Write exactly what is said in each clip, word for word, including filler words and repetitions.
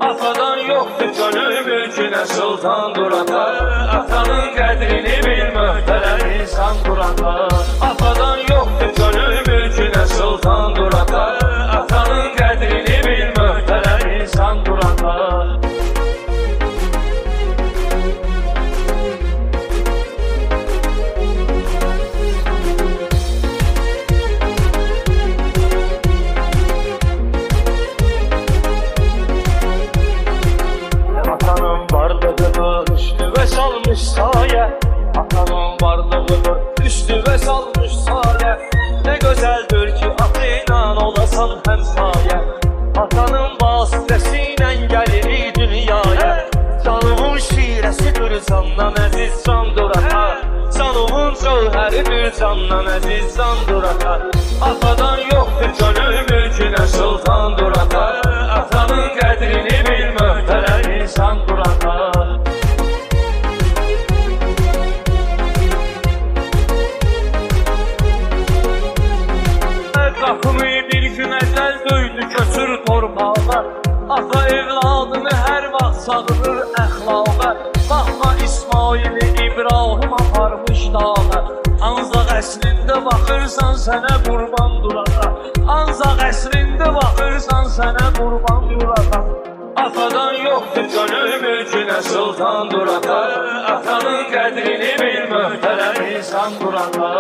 Atadan yoxdur gönül mülkünə sultan durata. Atanın qədrini bil möhtərəm insan durata. Atadan yoxdur gönül mülkünə sultan durata. Atanın qədrini bil möhtərəm insan durata. Üstüve salmış saye, atanın varlığını üstüve salmış saye. Ne güzeldir ki atıyla olasan hem saye. Atanın vasitesiyle gelir dünyaya. Canımın şiresidir candan əziz can durata. Canımın cövhəridir candan əziz can durata. Atadan yoxdur gönül mülkünə sultan durata. Atanın qədrini bil möhtərəm insan durata. Qapımı bir gün əcəl döydü köçür torpağa. Ata evladını hər vaxt çağırır əxlaqa. Baxma İsmail'i İbrahim aparmış dağa. Ancaq əslində baxırsan sənə qurban durata. Ancaq əslində baxırsan sənə qurban durata. Atadan yoxdur gönül mülkünə sultan durata. Atanın qədrini bil möhtərəm insan durata.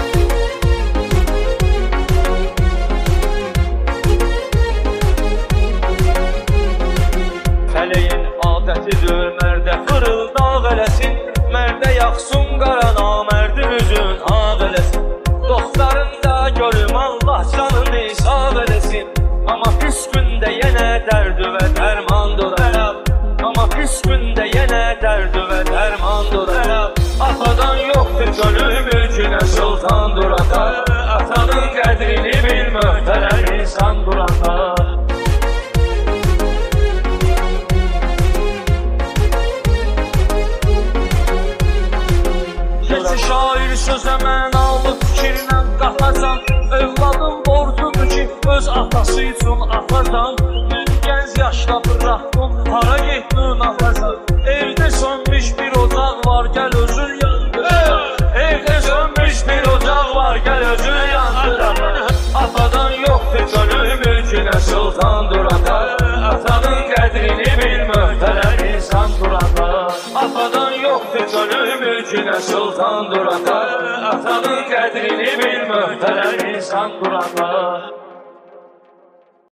Fələyin adətidir mərdə fırıldaq eləsin. Mərdə yaxsun qara namərdi üzün ağ eləsin. Dostların da görüm Allah canını sağ eləsin. Amma pis gündə yenə dərdi və dərman duraraq. Amma pis gündə yenə dərdi və dərman duraraq. Atadan yoxdur gönül mülkünə sultan durata. Atanın qədrini bil möhtərəm insan durata. Şair sözə mənalı fikirlə qapasan. Övladın borcudur ki öz atası üçün atasan. Dün gənc yaşda bıraxdın hara getdin atasan. Evdə sönmüş bir ocaq var gəl özün yandır. Evdə sönmüş bir ocaq var gəl özün yandır. Atadan yoxdur gönül mülkünə sultan durata. Atanın qədrini bil möhtərəm insan durata. Atadan yoxdur gönül mülkünə sultan durata. Atanın qədrini bil möhtərəm insan durata.